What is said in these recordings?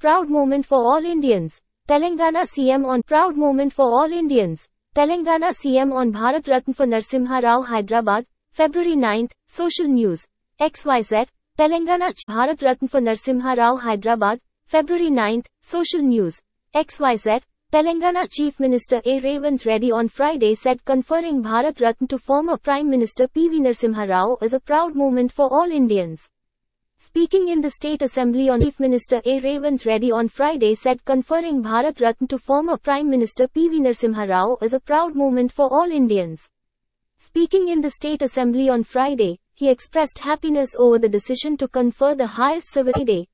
Proud moment for all Indians. Telangana CM on proud moment for all Indians. Telangana CM on Bharat Ratna for Narasimha Rao, Hyderabad, February 9. Social news. XYZ. Telangana Bharat Ratna for Narasimha Rao, Hyderabad, February 9. Social news. XYZ. Telangana Chief Minister A. Revant Reddy on Friday said conferring Bharat Ratna to former Prime Minister P.V. Narasimha Rao is a proud moment for all Indians. Speaking in the State Assembly on Chief Minister A. Revant Reddy on Friday said conferring Bharat Ratna to former Prime Minister P.V. Narasimha Rao is a proud moment for all Indians. Speaking in the State Assembly on Friday, he expressed happiness over the decision to confer the highest civilian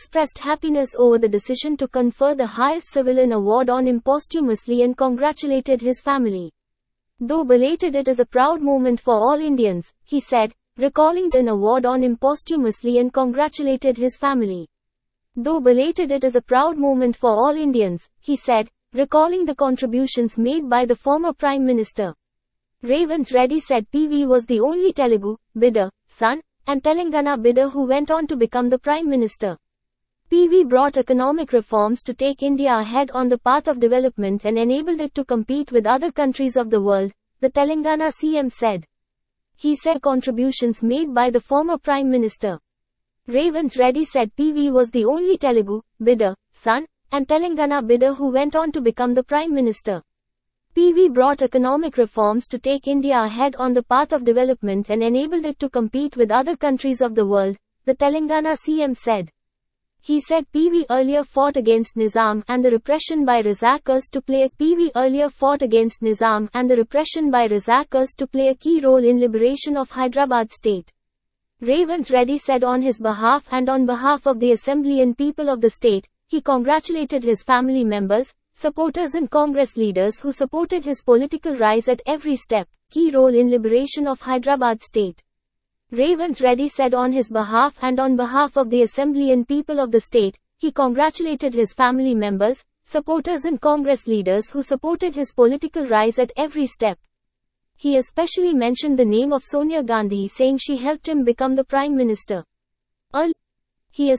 award on him posthumously and congratulated his family. Though belated, it is a proud moment for all Indians, he said, recalling an award on him posthumously and congratulated his family. Though belated, it is a proud moment for all Indians, he said, recalling the contributions made by the former Prime Minister. Revant Reddy said PV was the only Telugu bidder, son, and Telangana bidder who went on to become the Prime Minister. PV brought economic reforms to take India ahead on the path of development and enabled it to compete with other countries of the world, the Telangana CM said. He said contributions made by the former Prime Minister. Revant Reddy said PV was the only Telugu bidder, son, and Telangana bidder who went on to become the Prime Minister. PV brought economic reforms to take India ahead on the path of development and enabled it to compete with other countries of the world, the Telangana CM said. He said PV earlier fought against Nizam and the repression by Razakars to play a key role in liberation of Hyderabad state. Revant Reddy said on his behalf and on behalf of the Assembly and people of the state, he congratulated his family members, supporters and Congress leaders who supported his political rise at every step, key role in liberation of Hyderabad state. Revant Reddy said on his behalf and on behalf of the Assembly and people of the state, he congratulated his family members, supporters and Congress leaders who supported his political rise at every step. He especially mentioned the name of Sonia Gandhi, saying she helped him become the Prime Minister. Earlier,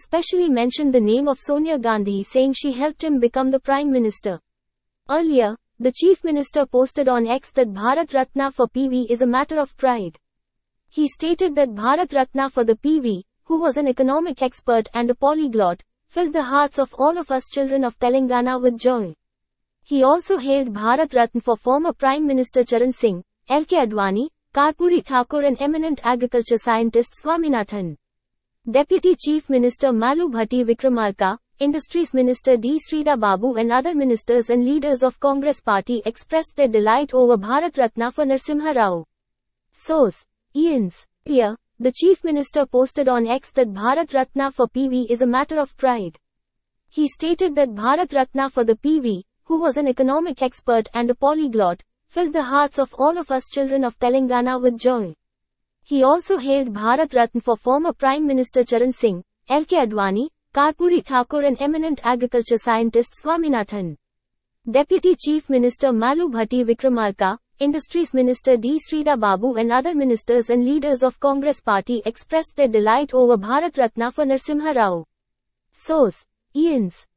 the Chief Minister posted on X that Bharat Ratna for PV is a matter of pride. He stated that Bharat Ratna for the PV, who was an economic expert and a polyglot, filled the hearts of all of us children of Telangana with joy. He also hailed Bharat Ratna for former Prime Minister Charan Singh, L.K. Advani, Karpuri Thakur and eminent agriculture scientist Swaminathan. Deputy Chief Minister Malu Bhatti Vikramarka, Industries Minister D. Sridhar Babu and other ministers and leaders of Congress party expressed their delight over Bharat Ratna for Narasimha Rao. Source: Eons. Here, the Chief Minister posted on X that Bharat Ratna for PV is a matter of pride. He stated that Bharat Ratna for the PV, who was an economic expert and a polyglot, filled the hearts of all of us children of Telangana with joy. He also hailed Bharat Ratna for former Prime Minister Charan Singh, L.K. Advani, Karpuri Thakur and eminent agriculture scientist Swaminathan. Deputy Chief Minister Malu Bhatti Vikramarka, Industries Minister D. Sridhar Babu and other ministers and leaders of Congress party expressed their delight over Bharat Ratna for Narasimha Rao. Source: Eons.